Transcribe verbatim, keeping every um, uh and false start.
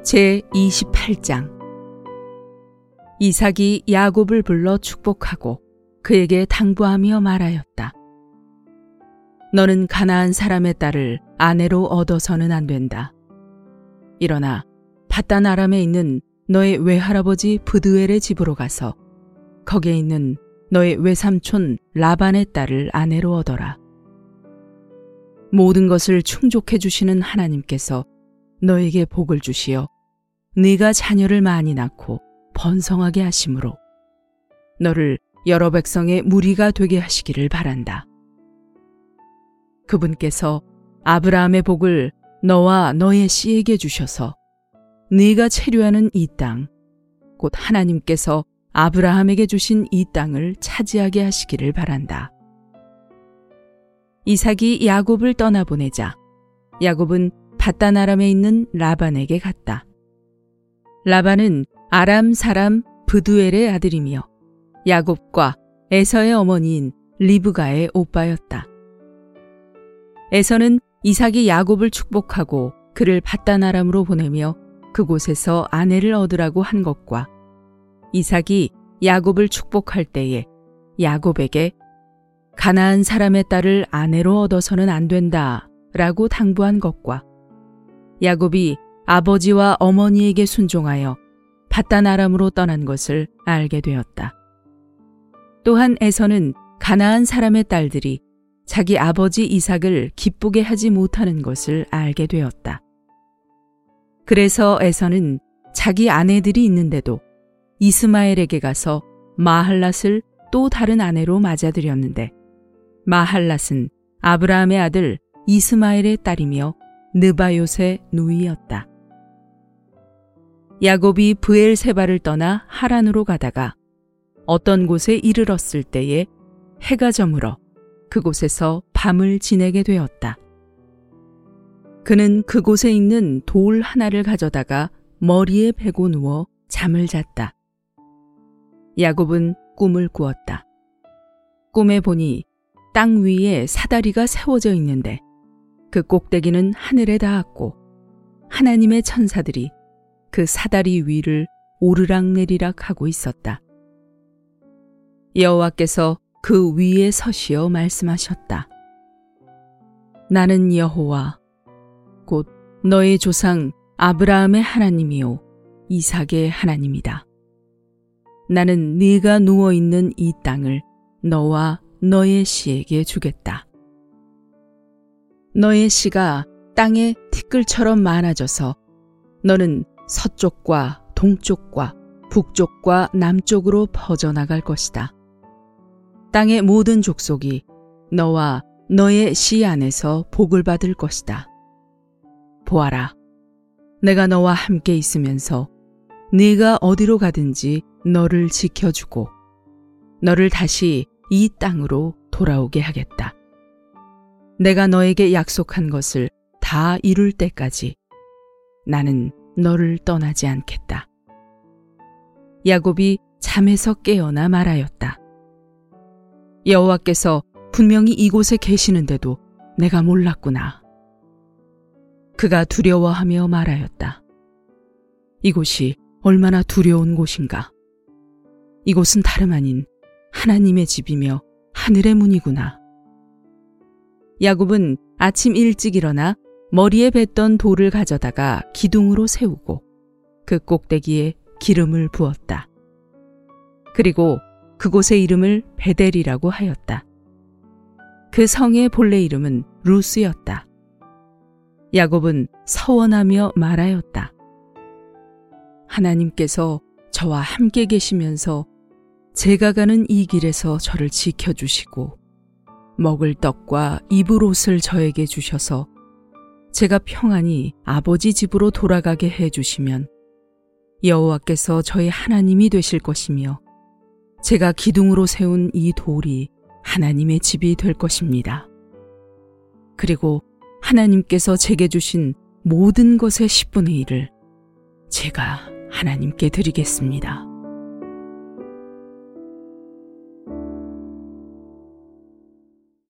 제이십팔 장. 이삭이 야곱을 불러 축복하고 그에게 당부하며 말하였다. 너는 가나안 사람의 딸을 아내로 얻어서는 안 된다. 일어나 밧단 아람에 있는 너의 외할아버지 브드웰의 집으로 가서 거기에 있는 너의 외삼촌 라반의 딸을 아내로 얻어라. 모든 것을 충족해 주시는 하나님께서 너에게 복을 주시어 네가 자녀를 많이 낳고 번성하게 하심으로 너를 여러 백성의 무리가 되게 하시기를 바란다. 그분께서 아브라함의 복을 너와 너의 씨에게 주셔서 네가 체류하는 이 땅, 곧 하나님께서 아브라함에게 주신 이 땅을 차지하게 하시기를 바란다. 이삭이 야곱을 떠나보내자 야곱은 밧단 아람에 있는 라반에게 갔다. 라반은 아람 사람 브두엘의 아들이며 야곱과 에서의 어머니인 리브가의 오빠였다. 에서는 이삭이 야곱을 축복하고 그를 밧단 아람으로 보내며 그곳에서 아내를 얻으라고 한 것과 이삭이 야곱을 축복할 때에 야곱에게 가나안 사람의 딸을 아내로 얻어서는 안 된다 라고 당부한 것과 야곱이 아버지와 어머니에게 순종하여 밧단 아람으로 떠난 것을 알게 되었다. 또한 에서는 가나안 사람의 딸들이 자기 아버지 이삭을 기쁘게 하지 못하는 것을 알게 되었다. 그래서 에서는 자기 아내들이 있는데도 이스마엘에게 가서 마할랏을 또 다른 아내로 맞아들였는데 마할랏은 아브라함의 아들 이스마엘의 딸이며 느바요의 누이였다. 야곱이 브엘세바를 떠나 하란으로 가다가 어떤 곳에 이르렀을 때에 해가 저물어 그곳에서 밤을 지내게 되었다. 그는 그곳에 있는 돌 하나를 가져다가 머리에 베고 누워 잠을 잤다. 야곱은 꿈을 꾸었다. 꿈에 보니 땅 위에 사다리가 세워져 있는데 그 꼭대기는 하늘에 닿았고 하나님의 천사들이 그 사다리 위를 오르락내리락 하고 있었다. 여호와께서 그 위에 서시어 말씀하셨다. 나는 여호와 곧 너의 조상 아브라함의 하나님이요 이삭의 하나님이다. 나는 네가 누워있는 이 땅을 너와 너의 씨에게 주겠다. 너의 씨가 땅에 티끌처럼 많아져서 너는 서쪽과 동쪽과 북쪽과 남쪽으로 퍼져나갈 것이다. 땅의 모든 족속이 너와 너의 씨 안에서 복을 받을 것이다. 보아라, 내가 너와 함께 있으면서 네가 어디로 가든지 너를 지켜주고 너를 다시 이 땅으로 돌아오게 하겠다. 내가 너에게 약속한 것을 다 이룰 때까지 나는 너를 떠나지 않겠다. 야곱이 잠에서 깨어나 말하였다. 여호와께서 분명히 이곳에 계시는데도 내가 몰랐구나. 그가 두려워하며 말하였다. 이곳이 얼마나 두려운 곳인가. 이곳은 다름 아닌 하나님의 집이며 하늘의 문이구나. 야곱은 아침 일찍 일어나 머리에 뱉던 돌을 가져다가 기둥으로 세우고 그 꼭대기에 기름을 부었다. 그리고 그곳의 이름을 베델이라고 하였다. 그 성의 본래 이름은 루스였다. 야곱은 서원하며 말하였다. 하나님께서 저와 함께 계시면서 제가 가는 이 길에서 저를 지켜주시고 먹을 떡과 입을 옷을 저에게 주셔서 제가 평안히 아버지 집으로 돌아가게 해주시면 여호와께서 저의 하나님이 되실 것이며 제가 기둥으로 세운 이 돌이 하나님의 집이 될 것입니다. 그리고 하나님께서 제게 주신 모든 것의 십분의 일을 제가 하나님께 드리겠습니다.